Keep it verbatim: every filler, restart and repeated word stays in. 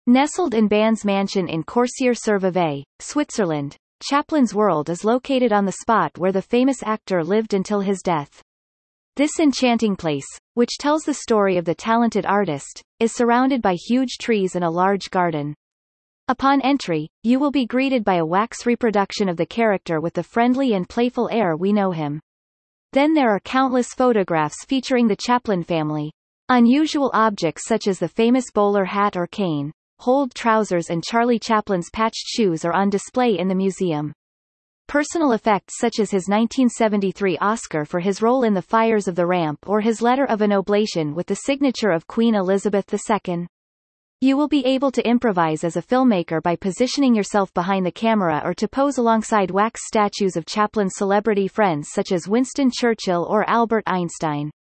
Nestled in Band's mansion in Corsier-sur-Vevey, Switzerland, Chaplin's world is located on the spot where the famous actor lived until his death. This enchanting place, which tells the story of the talented artist, is surrounded by huge trees and a large garden. Upon entry, you will be greeted by a wax reproduction of the character with the friendly and playful air we know him. Then there are countless photographs featuring the Chaplin family. Unusual objects such as the famous bowler hat or cane, holed trousers and Charlie Chaplin's patched shoes are on display in the museum. Personal effects such as his nineteen seventy-three Oscar for his role in The Fires of the Ramp or his letter of an oblation with the signature of Queen Elizabeth the Second. You will be able to improvise as a filmmaker by positioning yourself behind the camera or to pose alongside wax statues of Chaplin's celebrity friends such as Winston Churchill or Albert Einstein.